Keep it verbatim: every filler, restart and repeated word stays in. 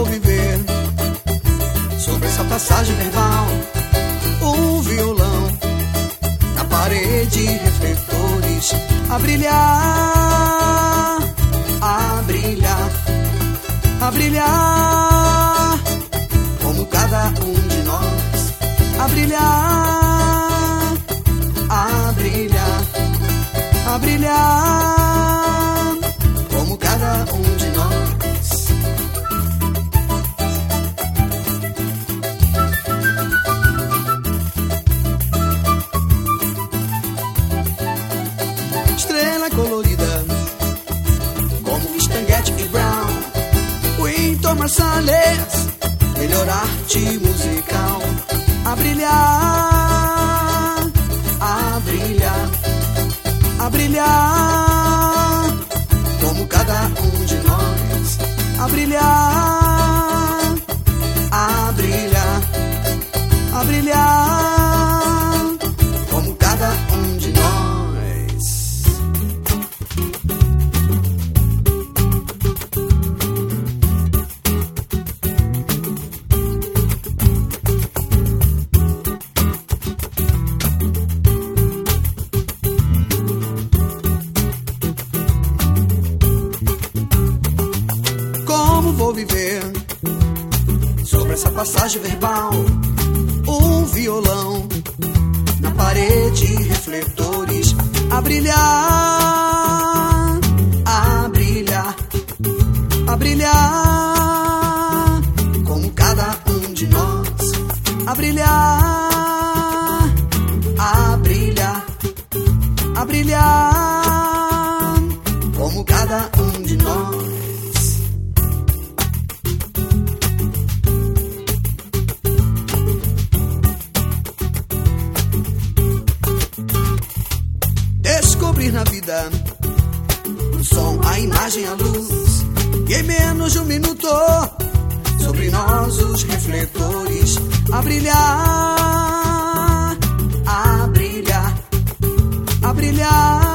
vou viver sobre essa passagem verbal? Um violão na parede, refletores a brilhar, a brilhar, a brilhar, como cada um de nós, a brilhar, a brilhar, a brilhar, como cada um de nós. Estrela colorida, como Stan Getty Brown, Wynton Marsalis, melhor arte musical, a brilhar, a brilhar, a brilhar, como cada um de nós, a brilhar, a brilhar, a brilhar, como cada um de nós. Vou viver sobre essa passagem verbal. Um violão na parede, refletores a brilhar, a brilhar, a brilhar, como cada um de nós, a brilhar, a brilhar, a brilhar, como cada um de nós. Descobrir na vida o som, a imagem, a luz, e em menos de um minuto sobre nós os refletores a brilhar, a brilhar, a brilhar,